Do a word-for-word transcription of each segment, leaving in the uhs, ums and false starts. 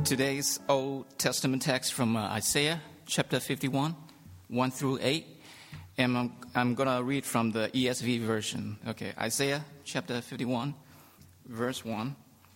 Today's Old Testament text from uh, Isaiah chapter fifty-one, one through eight. And I'm, I'm going to read from the E S V version. Okay, Isaiah chapter fifty-one, verse one.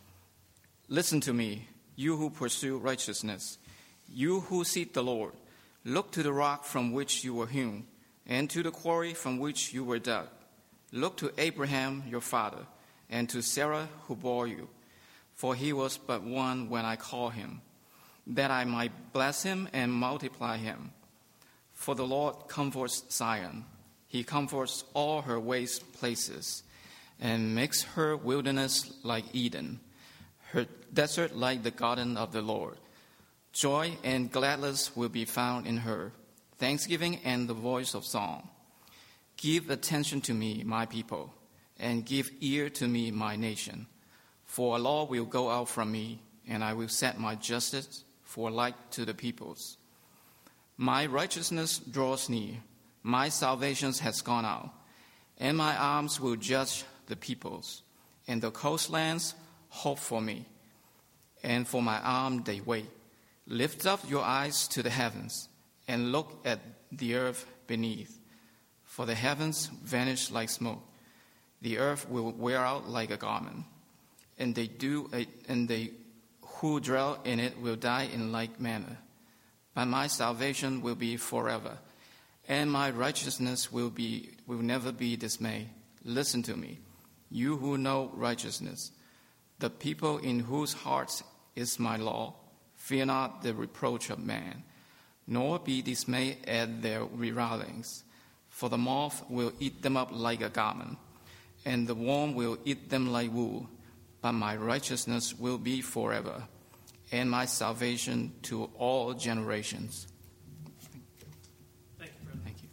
Listen to me, you who pursue righteousness, you who seek the Lord. Look to the rock from which you were hewn, and to the quarry from which you were dug. Look to Abraham your father, and to Sarah who bore you. For he was but one when I called him, that I might bless him and multiply him. For the Lord comforts Zion. He comforts all her waste places, and makes her wilderness like Eden, her desert like the garden of the Lord. Joy and gladness will be found in her, thanksgiving and the voice of song. Give attention to me, my people, and give ear to me, my nation. For a law will go out from me, and I will set my justice for a light to the peoples. My righteousness draws near, my salvation has gone out, and my arms will judge the peoples, and the coastlands hope for me, and for my arm they wait. Lift up your eyes to the heavens, and look at the earth beneath. For the heavens vanish like smoke, the earth will wear out like a garment. And they do, and they who dwell in it will die in like manner. But my salvation will be forever, and my righteousness will be will never be dismayed. Listen to me, you who know righteousness, the people in whose hearts is my law. Fear not the reproach of man, nor be dismayed at their revilings. For the moth will eat them up like a garment, and the worm will eat them like wool. But my righteousness will be forever, and my salvation to all generations. Thank you, brother. Thank you.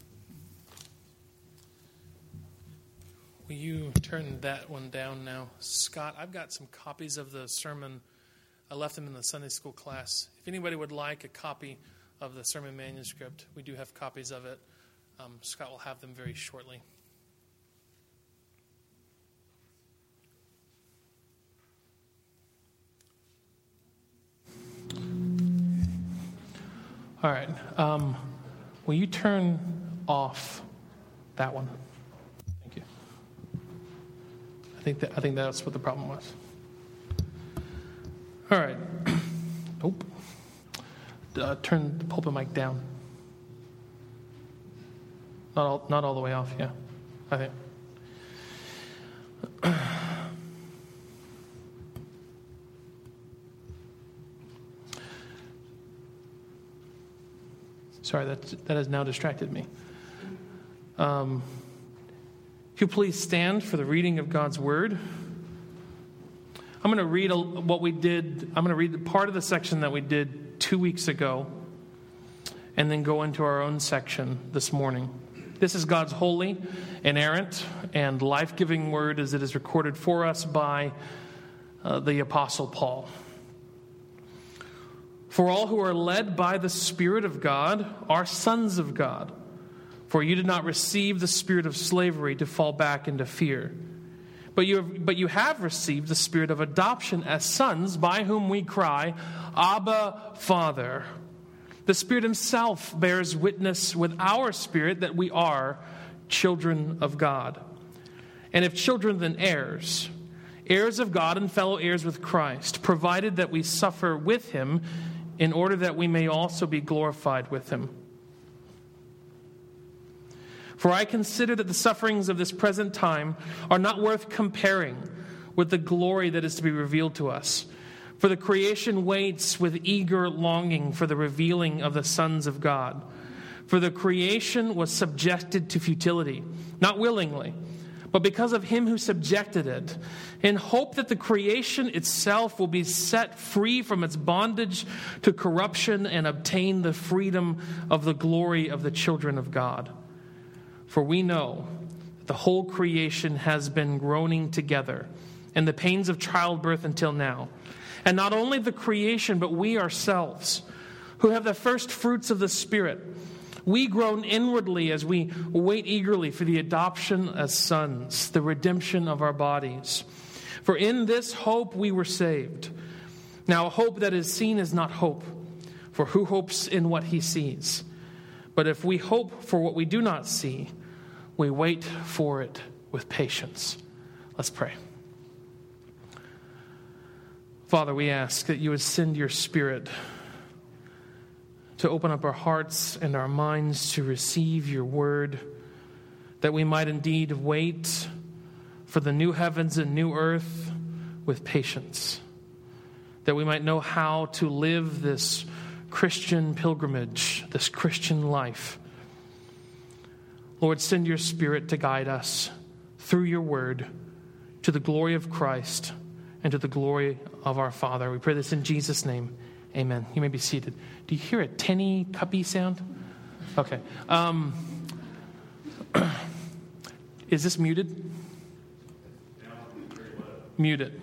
Will you turn that one down now? Scott, I've got some copies of the sermon. I left them in the Sunday school class. If anybody would like a copy of the sermon manuscript, we do have copies of it. Um, Scott will have them very shortly. All right. Um, will you turn off that one? Thank you. I think that I think that's what the problem was. All right. Nope. Uh, turn the pulpit mic down. Not all, not all the way off. Yeah, I think. Sorry, that that has now distracted me. Um, if you please stand for the reading of God's Word. I'm going to read a, what we did. I'm going to read the part of the section that we did two weeks ago, and then go into our own section this morning. This is God's holy, inerrant, and life-giving Word as it is recorded for us by uh, the Apostle Paul. For all who are led by the Spirit of God are sons of God. For you did not receive the spirit of slavery to fall back into fear. But you have, but you have received the spirit of adoption as sons, by whom we cry, Abba, Father. The Spirit himself bears witness with our spirit that we are children of God. And if children, then heirs, heirs of God and fellow heirs with Christ, provided that we suffer with him, in order that we may also be glorified with him. For I consider that the sufferings of this present time are not worth comparing with the glory that is to be revealed to us. For the creation waits with eager longing for the revealing of the sons of God. For the creation was subjected to futility, not willingly, but because of him who subjected it, in hope that the creation itself will be set free from its bondage to corruption and obtain the freedom of the glory of the children of God. For we know that the whole creation has been groaning together in the pains of childbirth until now. And not only the creation, but we ourselves, who have the first fruits of the Spirit, we groan inwardly as we wait eagerly for the adoption as sons, the redemption of our bodies. For in this hope we were saved. Now, a hope that is seen is not hope, for who hopes in what he sees? But if we hope for what we do not see, we wait for it with patience. Let's pray. Father, we ask that you would send your Spirit to open up our hearts and our minds to receive your word, that we might indeed wait for the new heavens and new earth with patience, that we might know how to live this Christian pilgrimage, this Christian life. Lord, send your Spirit to guide us through your word to the glory of Christ and to the glory of our Father. We pray this in Jesus' name. Amen. You may be seated. Do you hear a tinny, cuppy sound? Okay. Um, is this muted? Muted.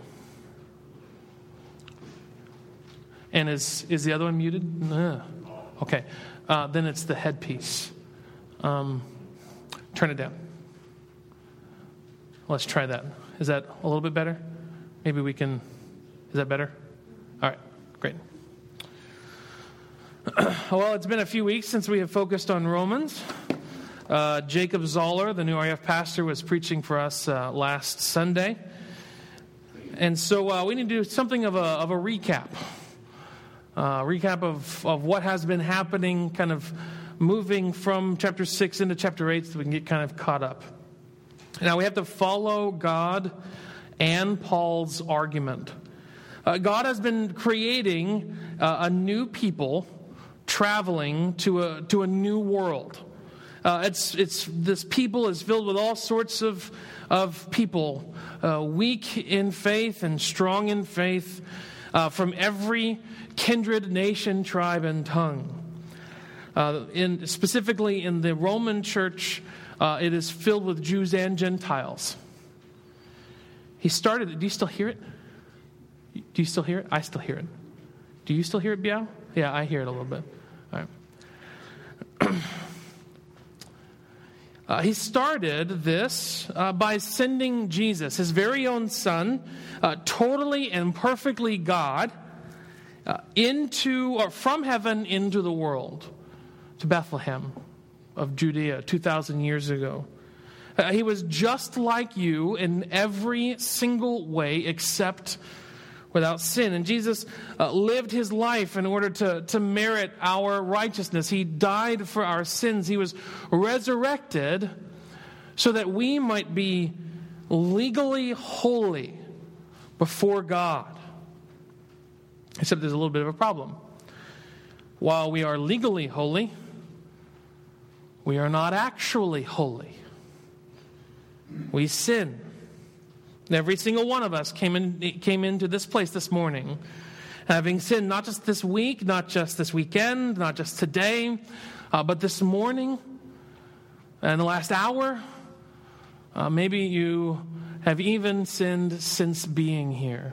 And is is the other one muted? No. Okay. Uh, then it's the headpiece. Um, turn it down. Let's try that. Is that a little bit better? Maybe we can... Is that better? All right. Great. Well, it's been a few weeks since we have focused on Romans. Uh, Jacob Zoller, the new R E F pastor, was preaching for us uh, last Sunday. And so uh, we need to do something of a, of a recap. Uh, recap of, of what has been happening, kind of moving from chapter six into chapter eight so we can get kind of caught up. Now we have to follow God and Paul's argument. Uh, God has been creating uh, a new people traveling to a to a new world. Uh, it's it's this people is filled with all sorts of of people, uh, weak in faith and strong in faith, uh, from every kindred, nation, tribe, and tongue. Uh, in specifically in the Roman church, uh, it is filled with Jews and Gentiles. He started it. Do you still hear it? Do you still hear it? I still hear it. Do you still hear it, Biao? Yeah, I hear it a little bit. All right. uh, he started this uh, by sending Jesus, his very own son, uh, totally and perfectly God, uh, into or from heaven into the world, to Bethlehem of Judea two thousand years ago. Uh, he was just like you in every single way except without sin. And Jesus uh, lived his life in order to, to merit our righteousness. He died for our sins. He was resurrected so that we might be legally holy before God. Except there's a little bit of a problem. While we are legally holy, we are not actually holy. We sin. Every single one of us came in, came into this place this morning having sinned, not just this week, not just this weekend, not just today, uh, but this morning and the last hour. Uh, maybe you have even sinned since being here.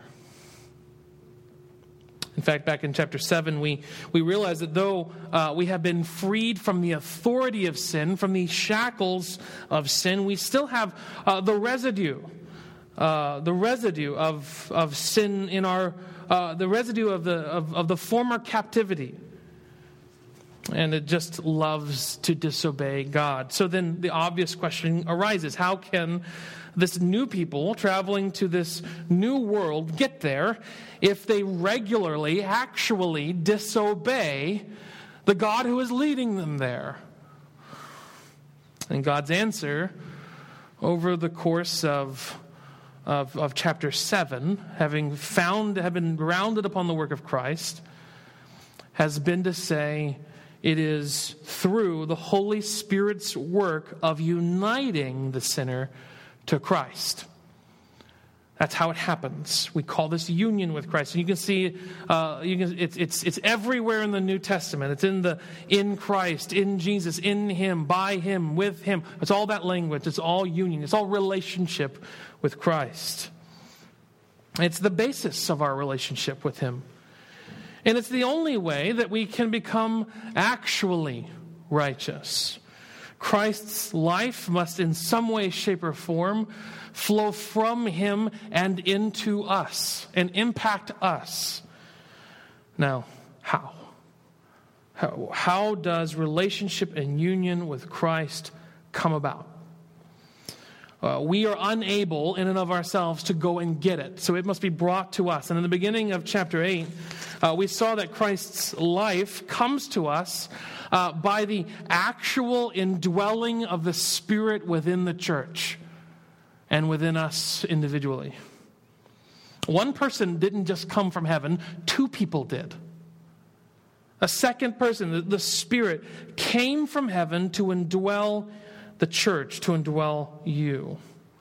In fact, back in chapter seven, we, we realize that though uh, we have been freed from the authority of sin, from the shackles of sin, we still have uh, the residue. Uh, the residue of of sin in our uh, the residue of the of, of the former captivity, and it just loves to disobey God. So then the obvious question arises: how can this new people traveling to this new world get there if they regularly, actually disobey the God who is leading them there? And God's answer over the course of Of, of chapter seven, having found, have been grounded upon the work of Christ, has been to say it is through the Holy Spirit's work of uniting the sinner to Christ. That's how it happens. We call this union with Christ. And you can see, uh, you can, it's, it's, it's everywhere in the New Testament. It's in the in Christ, in Jesus, in Him, by Him, with Him. It's all that language. It's all union. It's all relationship with Christ. It's the basis of our relationship with Him. And it's the only way that we can become actually righteous. Christ's life must in some way, shape, or form flow from Him and into us and impact us. Now, how? How, how does relationship and union with Christ come about? Uh, we are unable in and of ourselves to go and get it. So it must be brought to us. And in the beginning of chapter eight, uh, we saw that Christ's life comes to us uh, by the actual indwelling of the Spirit within the church and within us individually. One person didn't just come from heaven, two people did. A second person, the, the Spirit, came from heaven to indwell the church, to indwell you.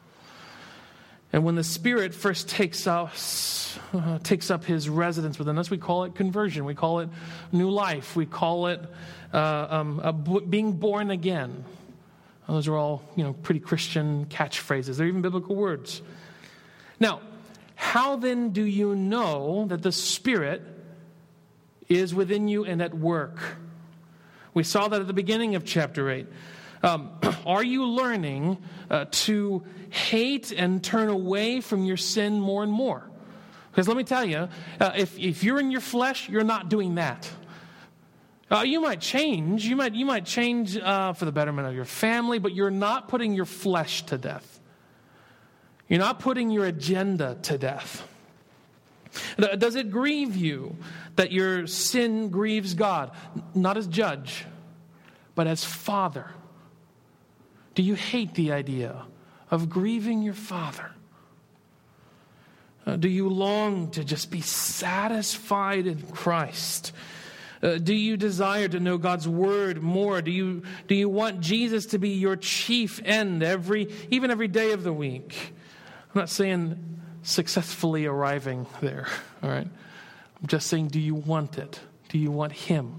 And when the Spirit first takes us, uh, takes up His residence within us, we call it conversion. We call it new life. We call it uh, um, uh, b- being born again. Those are all, you know, pretty Christian catchphrases. They're even biblical words. Now, how then do you know that the Spirit is within you and at work? We saw that at the beginning of chapter eight. Um, are you learning uh, to hate and turn away from your sin more and more? Because let me tell you, uh, if, if you're in your flesh, you're not doing that. Uh, you might change. You might, you might change uh, for the betterment of your family, but you're not putting your flesh to death. You're not putting your agenda to death. Does it grieve you that your sin grieves God? Not as judge, but as Father. Do you hate the idea of grieving your Father? Uh, do you long to just be satisfied in Christ? Uh, do you desire to know God's Word more? Do you do you want Jesus to be your chief end every, even every day of the week? I'm not saying successfully arriving there, all right? I'm just saying, do you want it? Do you want Him?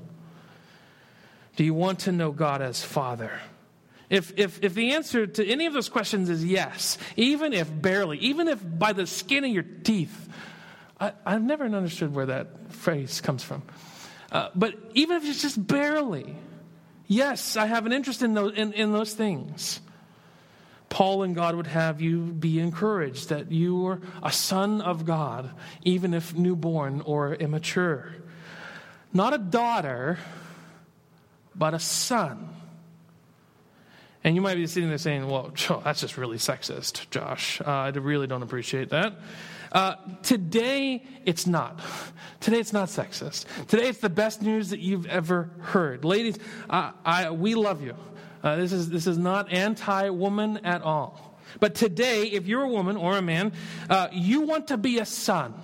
Do you want to know God as Father? If, if, if the answer to any of those questions is yes, even if barely, even if by the skin of your teeth, I, I've never understood where that phrase comes from. Uh, but even if it's just barely, yes, I have an interest in those, in, in those things. Paul and God would have you be encouraged that you are a son of God, even if newborn or immature. Not a daughter, but a son. And you might be sitting there saying, well, that's just really sexist, Josh. Uh, I really don't appreciate that. Uh, today, it's not. Today, it's not sexist. Today, it's the best news that you've ever heard. Ladies, I, I, we love you. Uh, this is this is not anti-woman at all. But today, if you're a woman or a man, uh, you want to be a son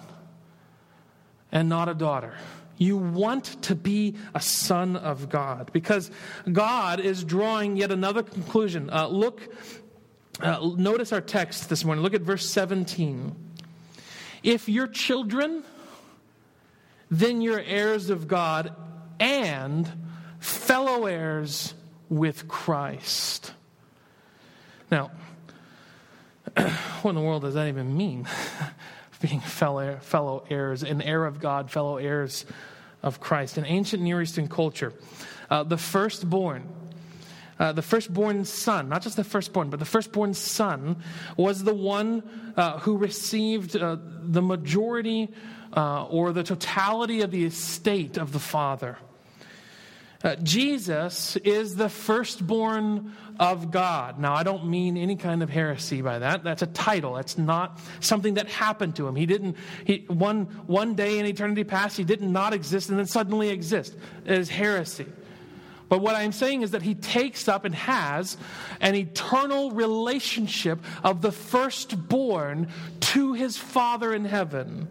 and not a daughter. You want to be a son of God because God is drawing yet another conclusion. Uh, look, uh, notice our text this morning. Look at verse seventeen. If you're children, then you're heirs of God and fellow heirs with Christ. Now, what in the world does that even mean? Being fellow, fellow heirs, an heir of God, fellow heirs of Christ. In ancient Near Eastern culture, uh, the firstborn, uh, the firstborn son, not just the firstborn, but the firstborn son was the one uh, who received uh, the majority uh, or the totality of the estate of the father. Uh, Jesus is the firstborn of God. Now, I don't mean any kind of heresy by that. That's a title. That's not something that happened to him. He didn't, he, one, one day in eternity past, he did not exist and then suddenly exist. It is heresy. But what I'm saying is that he takes up and has an eternal relationship of the firstborn to his Father in heaven.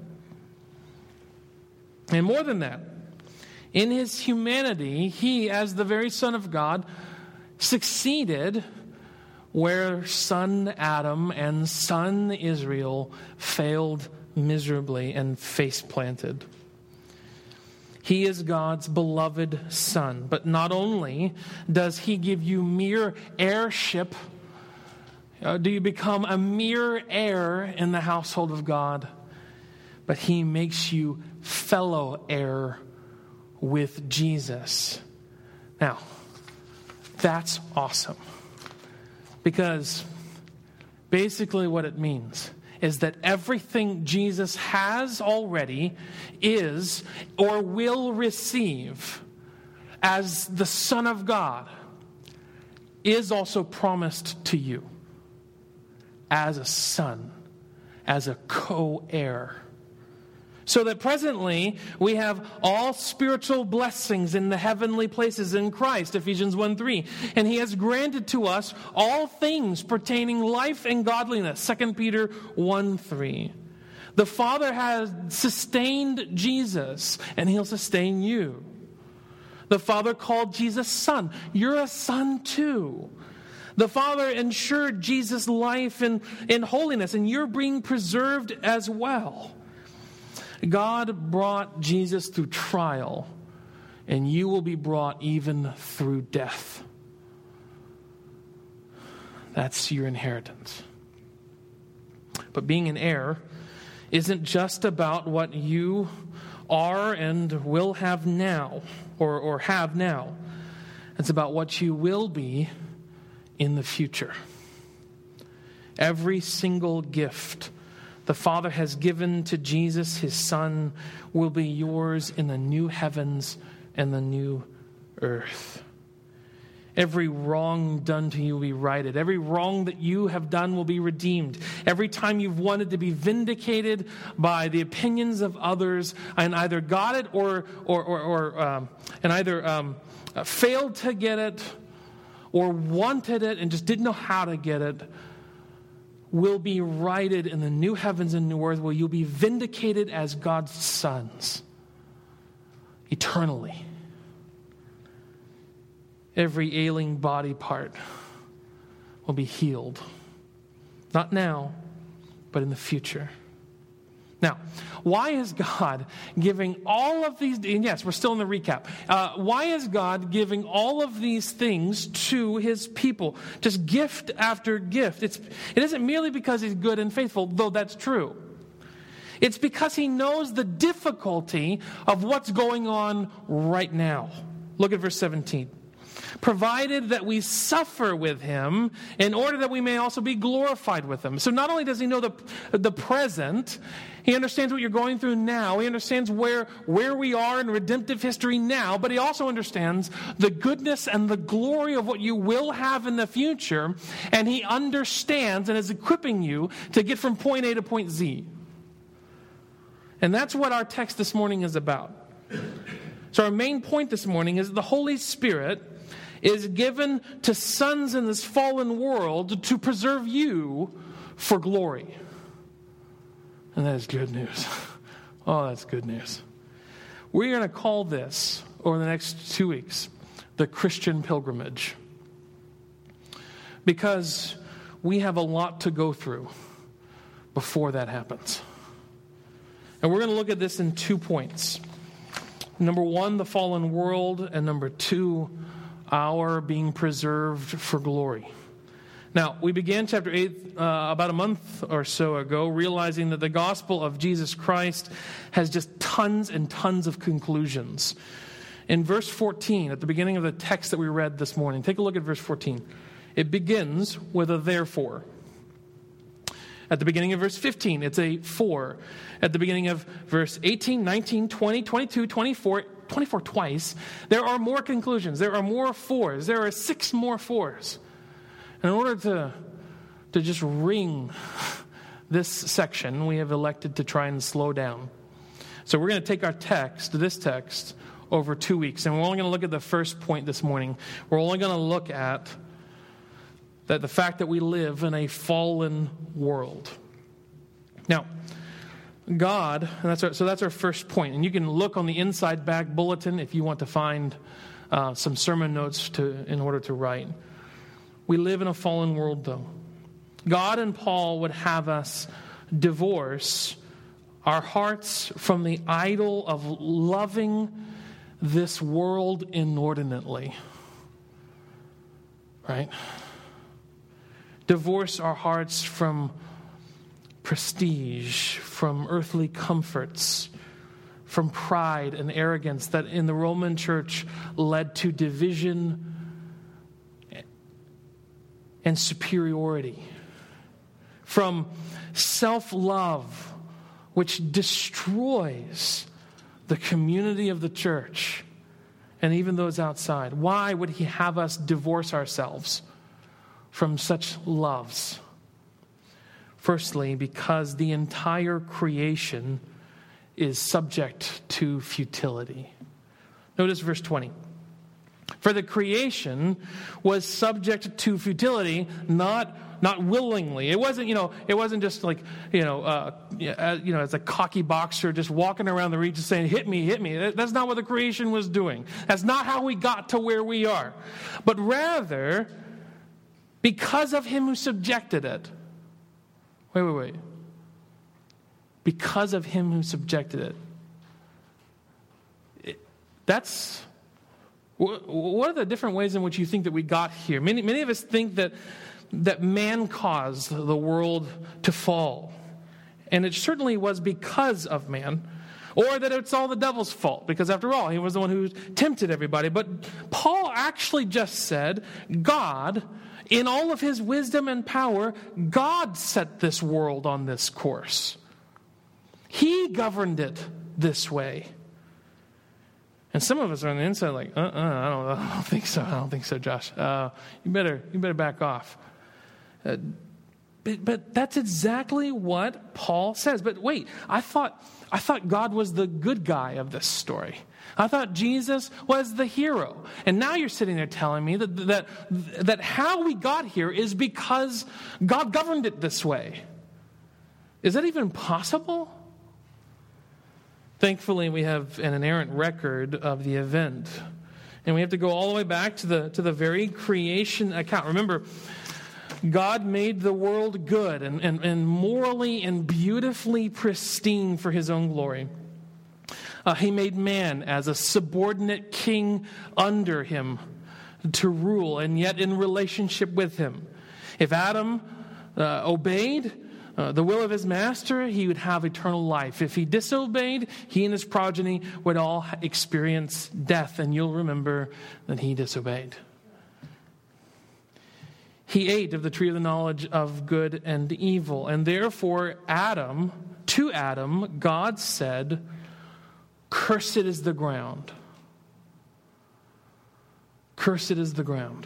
And more than that, in his humanity, he, as the very Son of God, succeeded where son Adam and son Israel failed miserably and face planted. He is God's beloved Son. But not only does he give you mere heirship, uh, do you become a mere heir in the household of God, but he makes you fellow heir with Jesus. Now, that's awesome. Because basically what it means is that everything Jesus has already, is, or will receive as the Son of God is also promised to you as a son, as a co-heir. So that presently we have all spiritual blessings in the heavenly places in Christ, Ephesians one three. And he has granted to us all things pertaining life and godliness, Second Peter one three. The Father has sustained Jesus, and he'll sustain you. The Father called Jesus son. You're a son too. The Father ensured Jesus' life in, in holiness, and you're being preserved as well. God brought Jesus through trial, and you will be brought even through death. That's your inheritance. But being an heir isn't just about what you are and will have now, or, or have now. It's about what you will be in the future. Every single gift the Father has given to Jesus, his Son, will be yours in the new heavens and the new earth. Every wrong done to you will be righted. Every wrong that you have done will be redeemed. Every time you've wanted to be vindicated by the opinions of others and either got it or or or, or um, and either um, failed to get it or wanted it and just didn't know how to get it, will be righted in the new heavens and new earth, where you'll be vindicated as God's sons eternally. Every ailing body part will be healed. Not now, but in the future. Now, why is God giving all of these, and yes, we're still in the recap. Uh, why is God giving all of these things to his people? Just gift after gift. It's, it isn't merely because he's good and faithful, though that's true. It's because he knows the difficulty of what's going on right now. Look at verse seventeen. Provided that we suffer with him in order that we may also be glorified with him. So not only does he know the, the present, he understands what you're going through now. He understands where, where we are in redemptive history now, but he also understands the goodness and the glory of what you will have in the future. And he understands and is equipping you to get from point A to point Z. And that's what our text this morning is about. So our main point this morning is the Holy Spirit is given to sons in this fallen world to preserve you for glory. And that is good news. Oh, that's good news. We're going to call this, over the next two weeks, the Christian pilgrimage. Because we have a lot to go through before that happens. And we're going to look at this in two points. Number one, the fallen world, and number two, our being preserved for glory. Now, we began chapter eight uh, about a month or so ago, realizing that the gospel of Jesus Christ has just tons and tons of conclusions. In verse fourteen, at the beginning of the text that we read this morning, take a look at verse fourteen. It begins with a therefore. At the beginning of verse fifteen, it's a for. At the beginning of verse eighteen, nineteen, twenty, twenty-two, twenty-four, twenty-four twice, there are more conclusions. There are more fours. There are six more fours. In order to, to just ring this section, we have elected to try and slow down. So we're going to take our text, this text, over two weeks. And we're only going to look at the first point this morning. We're only going to look at that the fact that we live in a fallen world. Now, God, and that's our, so that's our first point. And you can look on the inside back bulletin if you want to find uh, some sermon notes to in order to write. We live in a fallen world, though. God and Paul would have us divorce our hearts from the idol of loving this world inordinately. Right? Divorce our hearts from prestige, from earthly comforts, from pride and arrogance that in the Roman church led to division and superiority. from self-love, which destroys the community of the church and even those outside? Why would he have us divorce ourselves from such loves? Firstly, because the entire creation is subject to futility. Notice verse twenty. For the creation was subject to futility, not not willingly. It wasn't, you know, it wasn't just like, you know, uh, you know, as a cocky boxer just walking around the region saying, "Hit me, hit me." That's not what the creation was doing. That's not how we got to where we are. But rather, because of him who subjected it. Wait, wait, wait. Because of him who subjected it. it that's... What are the different ways in which you think that we got here? Many, many of us think that that man caused the world to fall. And it certainly was because of man. Or that it's all the devil's fault, because after all, he was the one who tempted everybody. But Paul actually just said, God, in all of his wisdom and power, God set this world on this course. He governed it this way. And some of us are on the inside like, uh-uh, I don't, I don't think so. I don't think so, Josh. Uh, you better, you better back off. Uh, but, but that's exactly what Paul says. But wait, I thought, I thought God was the good guy of this story. I thought Jesus was the hero. And now you're sitting there telling me that that that how we got here is because God governed it this way. Is that even possible? Thankfully, we have an inerrant record of the event. And we have to go all the way back to the to the very creation account. Remember, God made the world good and, and, and morally and beautifully pristine for his own glory. Uh, he made man as a subordinate king under him to rule, and yet in relationship with him. If Adam uh, obeyed Uh, the will of his master, he would have eternal life. If he disobeyed, he and his progeny would all experience death. And you'll remember that he disobeyed. He ate of the tree of the knowledge of good and evil. And therefore, Adam, to Adam, God said, "Cursed is the ground. Cursed is the ground."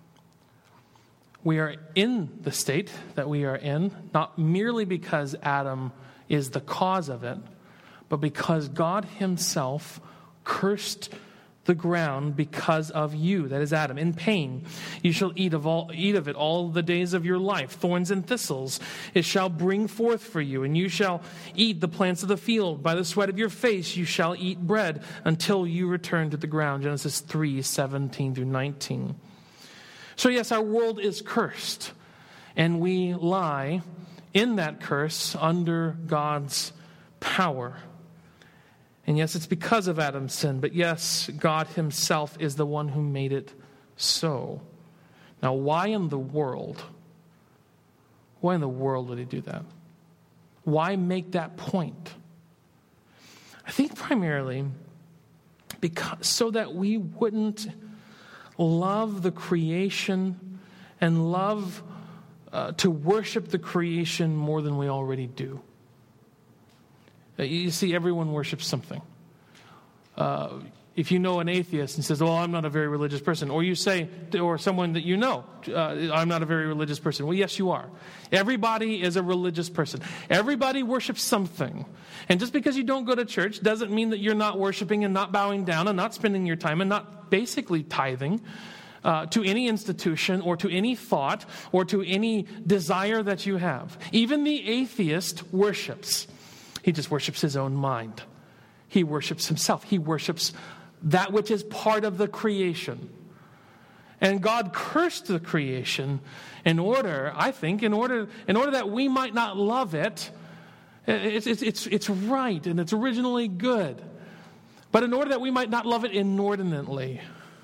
We are in the state that we are in, not merely because Adam is the cause of it, but because God himself cursed the ground because of you, that is Adam, in pain. You shall eat of all eat of it all the days of your life. Thorns and thistles it shall bring forth for you, and you shall eat the plants of the field. By the sweat of your face you shall eat bread until you return to the ground. Genesis three, seventeen through nineteen. So yes, our world is cursed, and we lie in that curse under God's power. And yes, it's because of Adam's sin, but yes, God himself is the one who made it so. Now, why in the world, why in the world would he do that? Why make that point? I think primarily because so that we wouldn't love the creation and love uh, to worship the creation more than we already do. Uh, you see, everyone worships something. Uh, if you know an atheist and says, "Oh, I'm not a very religious person," or you say, or someone that you know, uh, "I'm not a very religious person." Well, yes, you are. Everybody is a religious person. Everybody worships something. And just because you don't go to church doesn't mean that you're not worshiping and not bowing down and not spending your time and not basically tithing uh, to any institution or to any thought or to any desire that you have. Even the atheist worships. He just worships his own mind. He worships himself. He worships that which is part of the creation. And God cursed the creation in order, I think, in order in order that we might not love it. It's, it's, it's, it's right and it's originally good. But in order that we might not love it inordinately.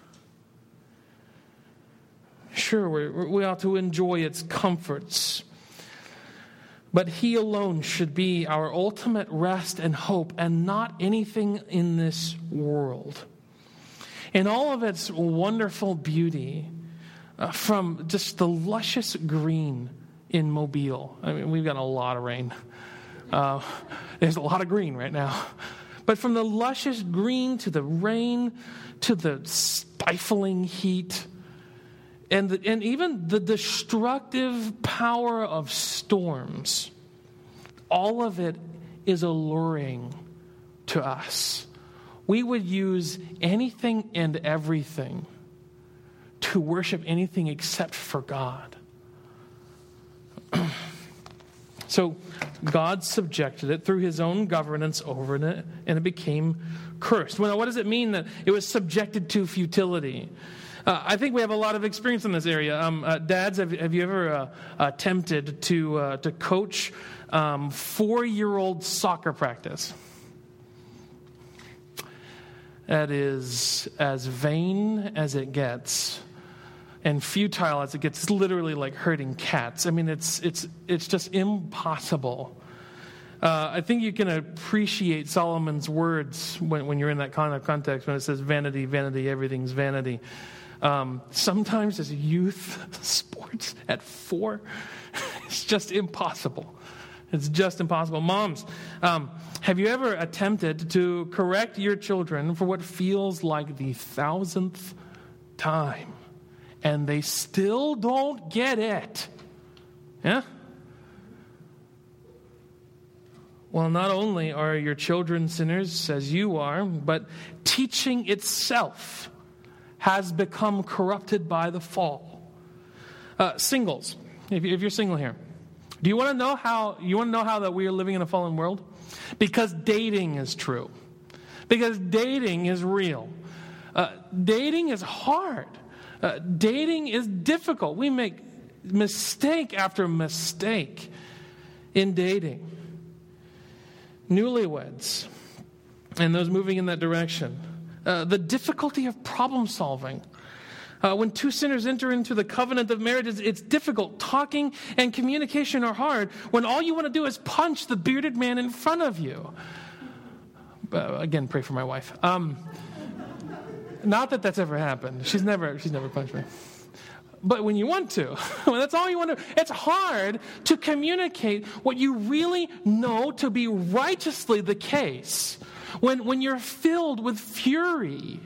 Sure, we, we ought to enjoy its comforts. But he alone should be our ultimate rest and hope, and not anything in this world. In all of its wonderful beauty, uh, from just the luscious green in Mobile. I mean, we've got a lot of rain. Uh, there's a lot of green right now. But from the luscious green to the rain to the stifling heat and the, and even the destructive power of storms, all of it is alluring to us. We would use anything and everything to worship anything except for God. So God subjected it through his own governance over it, and it became cursed. Well, what does it mean that it was subjected to futility? Uh, I think we have a lot of experience in this area. Um, uh, dads, have, have you ever uh, attempted to uh, to coach um, four-year-old soccer practice? That is as vain as it gets, and futile as it gets. It's literally like herding cats. I mean, it's it's it's just impossible. Uh, I think you can appreciate Solomon's words when, when you're in that kind of context, when it says vanity, vanity, everything's vanity. Um, sometimes as youth sports at four, it's just impossible. It's just impossible. Moms, um, have you ever attempted to correct your children for what feels like the thousandth time, and they still don't get it? Yeah? Well, not only are your children sinners as you are, but teaching itself has become corrupted by the fall. Uh, singles, if you're single here, do you want to know how you want to know how that we are living in a fallen world? Because dating is true. Because dating is real. Uh, dating is hard. Uh, dating is difficult. We make mistake after mistake in dating. Newlyweds and those moving in that direction. Uh, the difficulty of problem solving. Uh, when two sinners enter into the covenant of marriage, it's, it's difficult. Talking and communication are hard when all you want to do is punch the bearded man in front of you. Uh, again, pray for my wife. Um, not that that's ever happened. She's never, she's never punched me. But when you want to, when that's all you want to, it's hard to communicate what you really know to be righteously the case when, when you're filled with fury.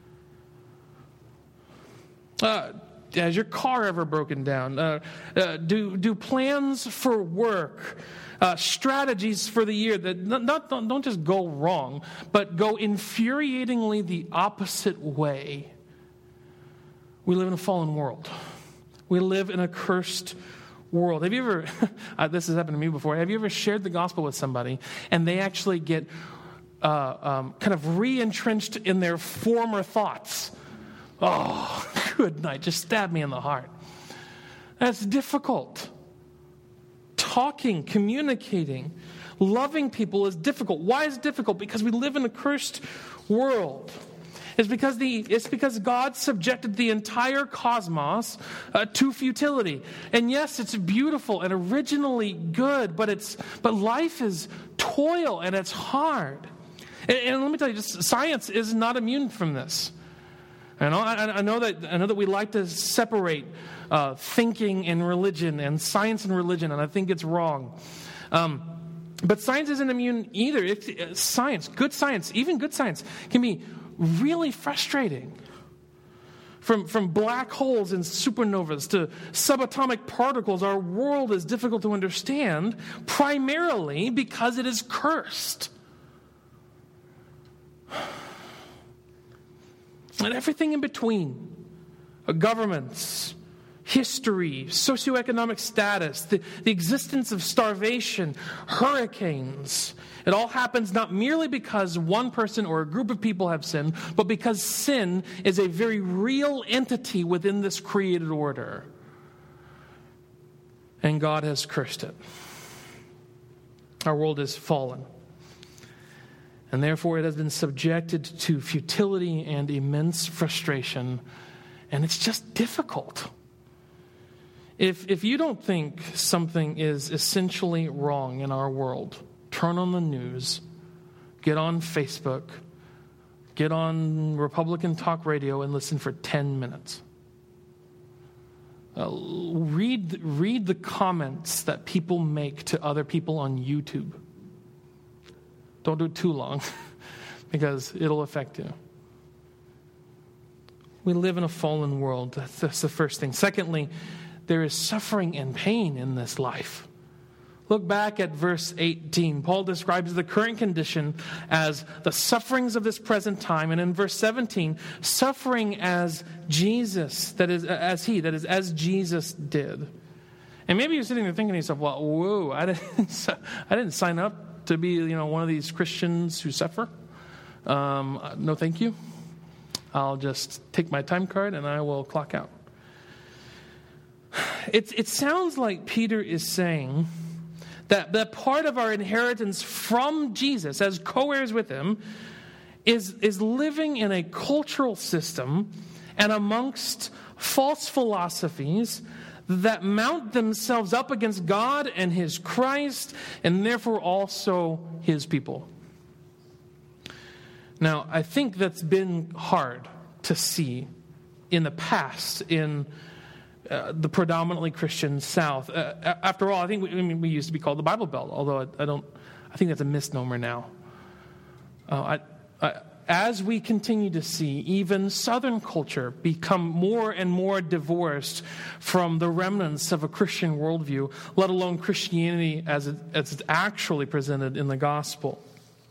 Uh, has your car ever broken down? Uh, uh, do do plans for work, uh, strategies for the year that not, not don't, don't just go wrong, but go infuriatingly the opposite way? We live in a fallen world. We live in a cursed world. Have you ever, uh, this has happened to me before, have you ever shared the gospel with somebody and they actually get uh, um, kind of re-entrenched in their former thoughts? Oh, good night. Just stab me in the heart. That's difficult. Talking, communicating, loving people is difficult. Why is it difficult? Because we live in a cursed world. It's because the it's because God subjected the entire cosmos uh, to futility. And yes, it's beautiful and originally good, but it's but life is toil and it's hard. And, and let me tell you, just science is not immune from this. I know, I, I know that I know that we like to separate uh, thinking and religion and science and religion, and I think it's wrong. Um, but science isn't immune either. It's, uh, science, good science, even good science, can be really frustrating. From from black holes and supernovas to subatomic particles, our world is difficult to understand, primarily because it is cursed. And everything in between, governments, history, socioeconomic status, the, the existence of starvation, hurricanes. It all happens not merely because one person or a group of people have sinned, but because sin is a very real entity within this created order. And God has cursed it. Our world is fallen. And therefore it has been subjected to futility and immense frustration. And it's just difficult. If if you don't think something is essentially wrong in our world, turn on the news, get on Facebook, get on Republican talk radio and listen for ten minutes. Uh, read, read the comments that people make to other people on YouTube. Don't do it too long because it'll affect you. We live in a fallen world. That's, that's the first thing. Secondly, there is suffering and pain in this life. Look back at verse eighteen. Paul describes the current condition as the sufferings of this present time. And in verse seventeen, suffering as Jesus, that is, as he, that is, as Jesus did. And maybe you're sitting there thinking to yourself, well, whoa, I didn't, I didn't sign up to be, you know, one of these Christians who suffer. Um, no, thank you. I'll just take my time card and I will clock out. It, it sounds like Peter is saying that, that part of our inheritance from Jesus as co-heirs with him is, is living in a cultural system and amongst false philosophies that mount themselves up against God and his Christ and therefore also his people. Now, I think that's been hard to see in the past in uh, the predominantly Christian South. Uh, after all, I think we, I mean, we used to be called the Bible Belt, although I, I don't. I think that's a misnomer now. Uh, I, I, as we continue to see even Southern culture become more and more divorced from the remnants of a Christian worldview, let alone Christianity as it, as it's actually presented in the gospel.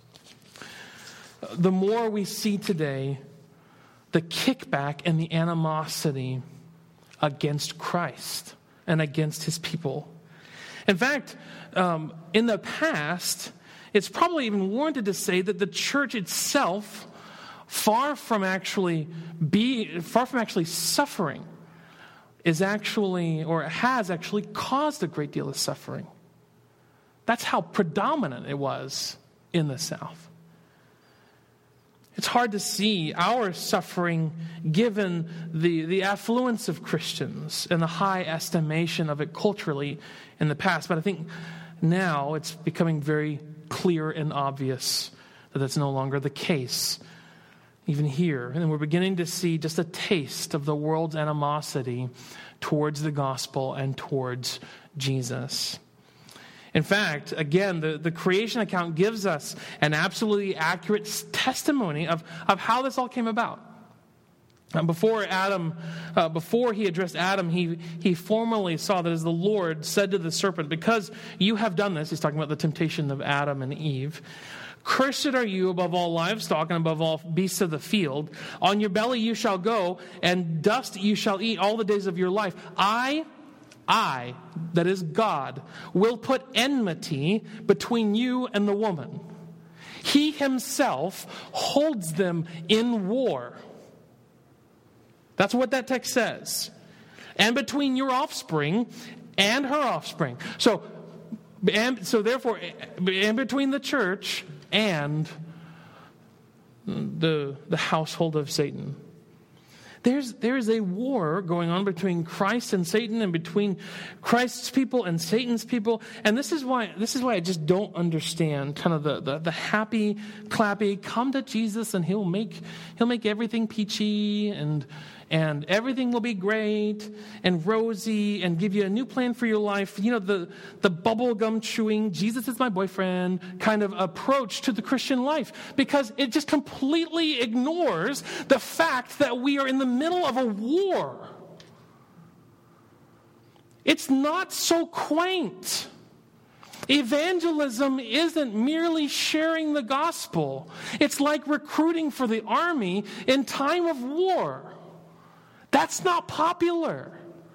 The more we see today the kickback and the animosity against Christ and against his people. In fact, um, in the past, it's probably even warranted to say that the church itself, far from actually be, far from actually suffering, is actually or has actually caused a great deal of suffering. That's how predominant it was in the South. It's hard to see our suffering given the, the affluence of Christians and the high estimation of it culturally in the past. But I think now it's becoming very clear and obvious that that's no longer the case, even here. And we're beginning to see just a taste of the world's animosity towards the gospel and towards Jesus. In fact, again, the, the creation account gives us an absolutely accurate testimony of, of how this all came about. And before Adam, uh, before he addressed Adam, he, he formally saw that as the Lord said to the serpent, because you have done this, he's talking about the temptation of Adam and Eve, cursed are you above all livestock and above all beasts of the field. On your belly you shall go, and dust you shall eat all the days of your life. I I, that is God, will put enmity between you and the woman. He himself holds them in war. That's what that text says. And between your offspring and her offspring. So, and so therefore, and between the church and the, the household of Satan. There's there is a war going on between Christ and Satan, and between Christ's people and Satan's people. And this is why this is why I just don't understand kind of the, the, the happy, clappy, come to Jesus and he'll make he'll make everything peachy and and everything will be great and rosy and give you a new plan for your life. You know, the, the bubblegum chewing, Jesus is my boyfriend kind of approach to the Christian life, because it just completely ignores the fact that we are in the middle of a war. It's not so quaint. Evangelism isn't merely sharing the gospel. It's like recruiting for the army in time of war. That's not popular.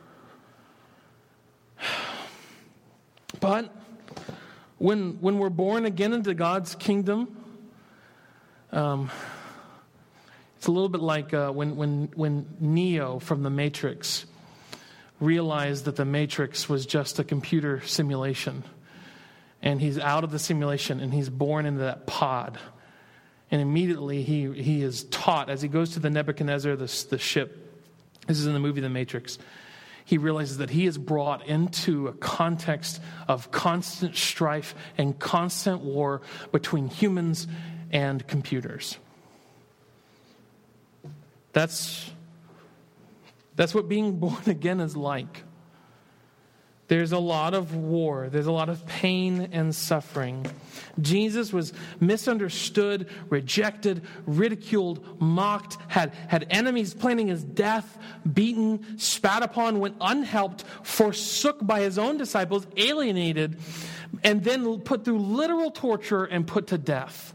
But when when we're born again into God's kingdom, um, it's a little bit like uh, when when when Neo from the Matrix realized that the Matrix was just a computer simulation, and he's out of the simulation and he's born into that pod, and immediately he he is taught as he goes to the Nebuchadnezzar, the the ship. This is in the movie The Matrix. He realizes that he is brought into a context of constant strife and constant war between humans and computers. That's That's what being born again is like. There's a lot of war. There's a lot of pain and suffering. Jesus was misunderstood, rejected, ridiculed, mocked, had, had enemies planning his death, beaten, spat upon, went unhelped, forsook by his own disciples, alienated, and then put through literal torture and put to death.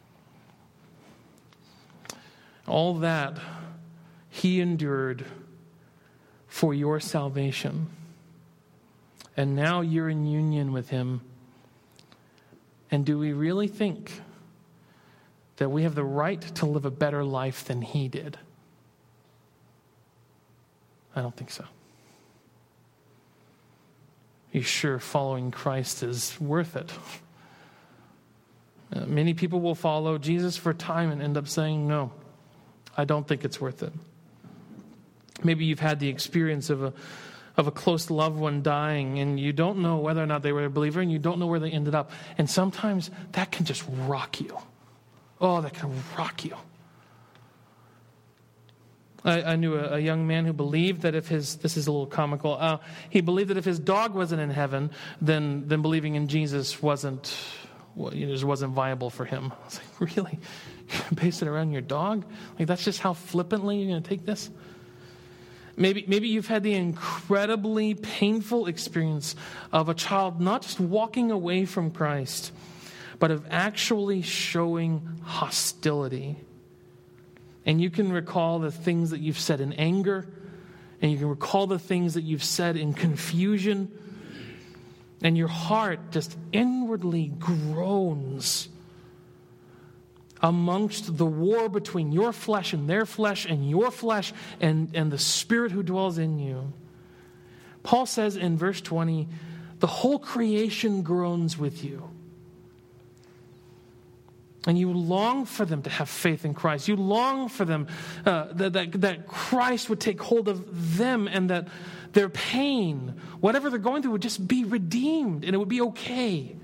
All that he endured for your salvation. And now you're in union with him. And do we really think that we have the right to live a better life than he did? I don't think so. You sure following Christ is worth it? Uh, many people will follow Jesus for a time and end up saying, no, I don't think it's worth it. Maybe you've had the experience of a of a close loved one dying, and you don't know whether or not they were a believer, and you don't know where they ended up. And sometimes that can just rock you. Oh, that can rock you. I, I knew a, a young man who believed that if his, this is a little comical, uh, he believed that if his dog wasn't in heaven, then, then believing in Jesus wasn't, well, you know, just wasn't viable for him. I was like, really? You're going to base it around your dog? Like, that's just how flippantly you're going to take this? Maybe maybe you've had the incredibly painful experience of a child not just walking away from Christ, but of actually showing hostility. And you can recall the things that you've said in anger, and you can recall the things that you've said in confusion, and your heart just inwardly groans amongst the war between your flesh and their flesh and your flesh and, and the Spirit who dwells in you. Paul says in verse twenty, the whole creation groans with you. And you long for them to have faith in Christ. You long for them, uh, that, that, that Christ would take hold of them and that their pain, whatever they're going through, would just be redeemed and it would be okay.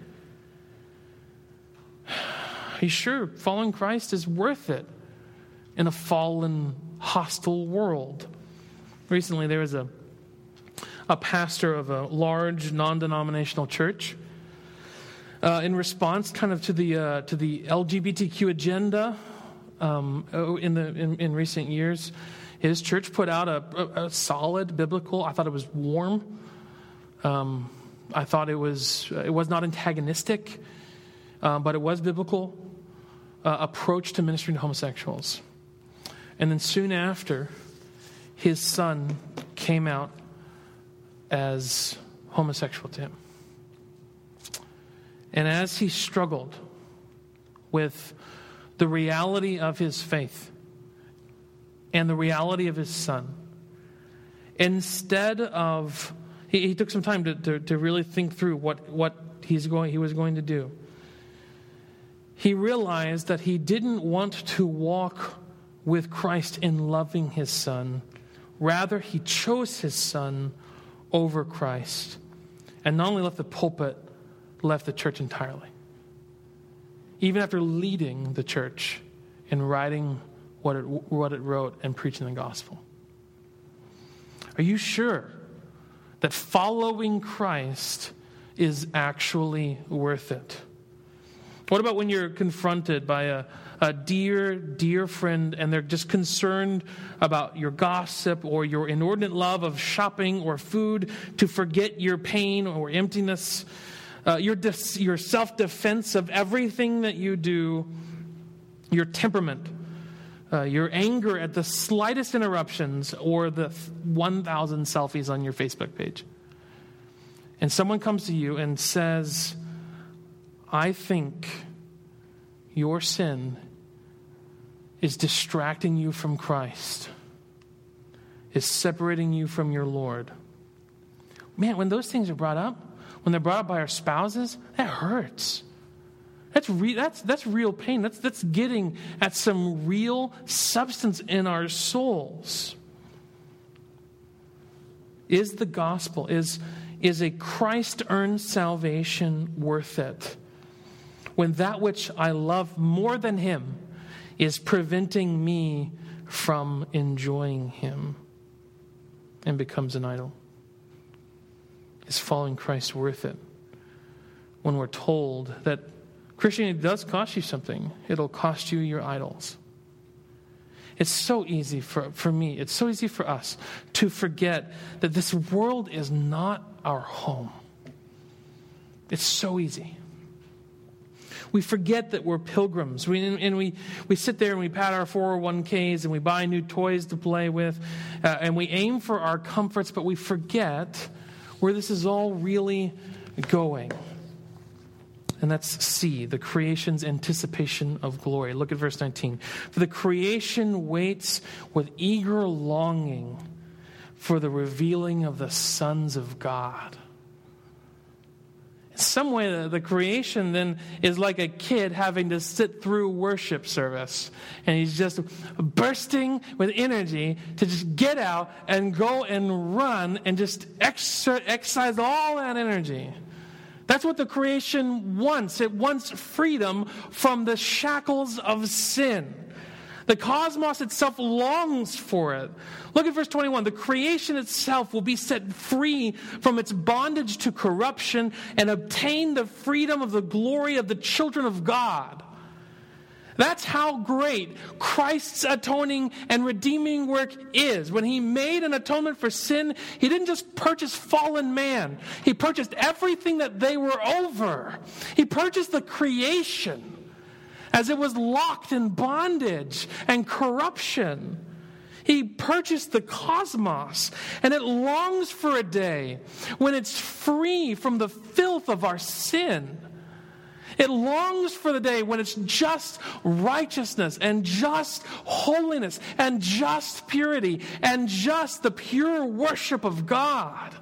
Are you sure following Christ is worth it in a fallen, hostile world? Recently, there was a, a pastor of a large non-denominational church. Uh, in response, kind of to the uh, to the L G B T Q agenda um, in the in, in recent years, his church put out a, a, a solid biblical. I thought it was warm. Um, I thought it was it was not antagonistic, uh, but it was biblical. Uh, approach to ministering to homosexuals. And then soon after, his son came out as homosexual to him. And as he struggled with the reality of his faith and the reality of his son, instead of, he, he took some time to, to, to really think through what, what he's going, he was going to do. He realized that he didn't want to walk with Christ in loving his son. Rather, he chose his son over Christ. And not only left the pulpit, left the church entirely. Even after leading the church in writing what it, what it wrote and preaching the gospel. Are you sure that following Christ is actually worth it? What about when you're confronted by a, a dear, dear friend and they're just concerned about your gossip or your inordinate love of shopping or food to forget your pain or emptiness, uh, your, dis- your self-defense of everything that you do, your temperament, uh, your anger at the slightest interruptions or the one thousand selfies on your Facebook page. And someone comes to you and says, I think your sin is distracting you from Christ, is separating you from your Lord. Man, when those things are brought up, when they're brought up by our spouses, that hurts. That's re- that's that's real pain. That's that's getting at some real substance in our souls. Is the gospel, is is a Christ-earned salvation worth it? When that which I love more than him is preventing me from enjoying him. and becomes an idol? Is following Christ worth it? When we're told that Christianity does cost you something, it'll cost you your idols. It's so easy for, for me, it's so easy for us to forget that this world is not our home. It's so easy. We forget that we're pilgrims. We, and we, we sit there and we pat our four oh one k's and we buy new toys to play with. Uh, and we aim for our comforts, but we forget where this is all really going. And that's C, the creation's anticipation of glory. Look at verse nineteen. For the creation waits with eager longing for the revealing of the sons of God. In some way, the, the creation then is like a kid having to sit through worship service. And he's just bursting with energy to just get out and go and run and just exer- exercise all that energy. That's what the creation wants. It wants freedom from the shackles of sin. The cosmos itself longs for it. Look at verse twenty-one. The creation itself will be set free from its bondage to corruption and obtain the freedom of the glory of the children of God. That's how great Christ's atoning and redeeming work is. When he made an atonement for sin, he didn't just purchase fallen man. He purchased everything that they were over. He purchased the creation as it was locked in bondage and corruption. He purchased the cosmos, and it longs for a day when it's free from the filth of our sin. It longs for the day when it's just righteousness and just holiness and just purity and just the pure worship of God.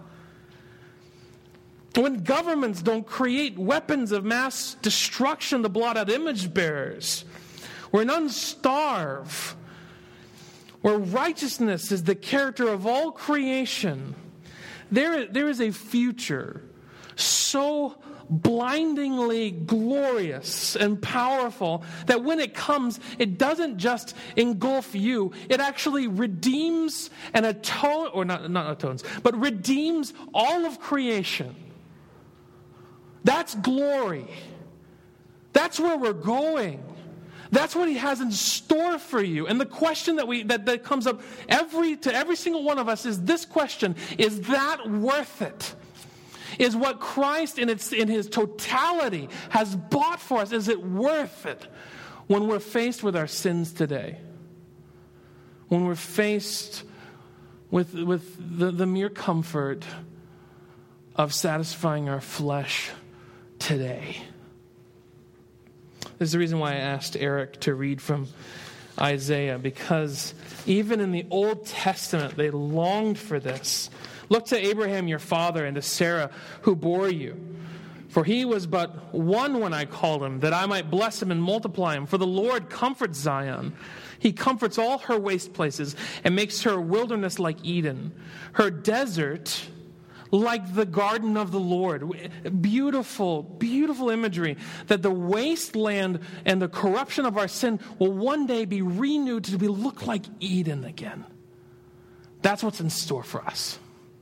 When governments don't create weapons of mass destruction to blot out image bearers, where none starve, where righteousness is the character of all creation, there, there is a future so blindingly glorious and powerful that when it comes, it doesn't just engulf you, it actually redeems and atones, or not, not atones, but redeems all of creation. That's glory. That's where we're going. That's what he has in store for you. And the question that we that, that comes up every to every single one of us is this question: is that worth it? Is what Christ in its in his totality has bought for us, is it worth it when we're faced with our sins today? When we're faced with, with the, the mere comfort of satisfying our flesh today? This is the reason why I asked Eric to read from Isaiah, because even in the Old Testament, they longed for this. Look to Abraham your father and to Sarah who bore you. For he was but one when I called him, that I might bless him and multiply him. For the Lord comforts Zion. He comforts all her waste places and makes her wilderness like Eden, her desert like the garden of the Lord. Beautiful, beautiful imagery that the wasteland and the corruption of our sin will one day be renewed to be look like Eden again. That's what's in store for us.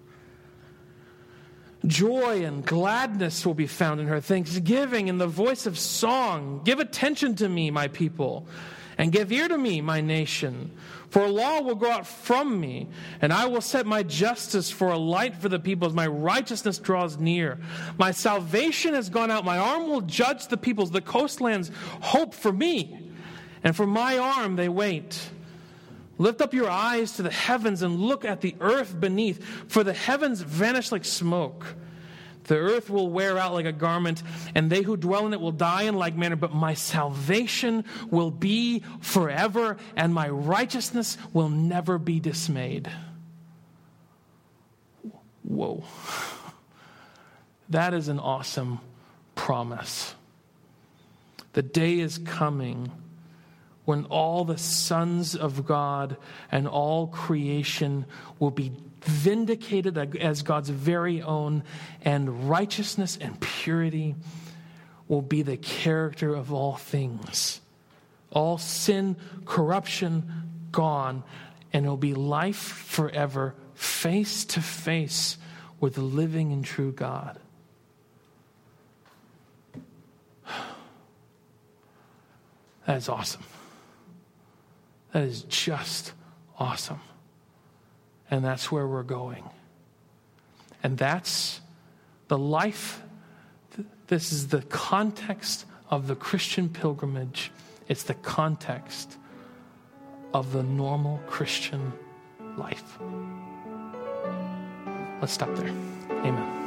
Joy and gladness will be found in her. Thanksgiving and the voice of song. Give attention to me, my people, and give ear to me, my nation. For a law will go out from me, and I will set my justice for a light for the peoples. My righteousness draws near. My salvation has gone out. My arm will judge the peoples. The coastlands hope for me, and for my arm they wait. Lift up your eyes to the heavens and look at the earth beneath, for the heavens vanish like smoke. The earth will wear out like a garment, and they who dwell in it will die in like manner. But my salvation will be forever, and my righteousness will never be dismayed. Whoa. That is an awesome promise. The day is coming when all the sons of God and all creation will be vindicated as God's very own, and righteousness and purity will be the character of all things. All sin, corruption, gone, and it will be life forever face to face with the living and true God. That is awesome. That is just awesome. And that's where we're going. And that's the life. This is the context of the Christian pilgrimage. It's the context of the normal Christian life. Let's stop there. Amen.